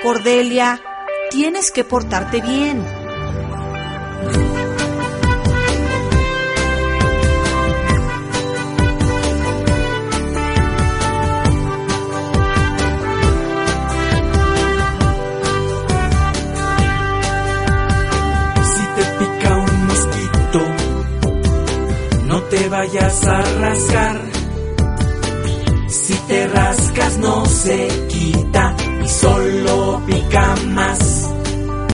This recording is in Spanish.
Cordelia, tienes que portarte bien. Si te pica un mosquito, no te vayas a rascar. Si te rascas no se quita y solo pica más.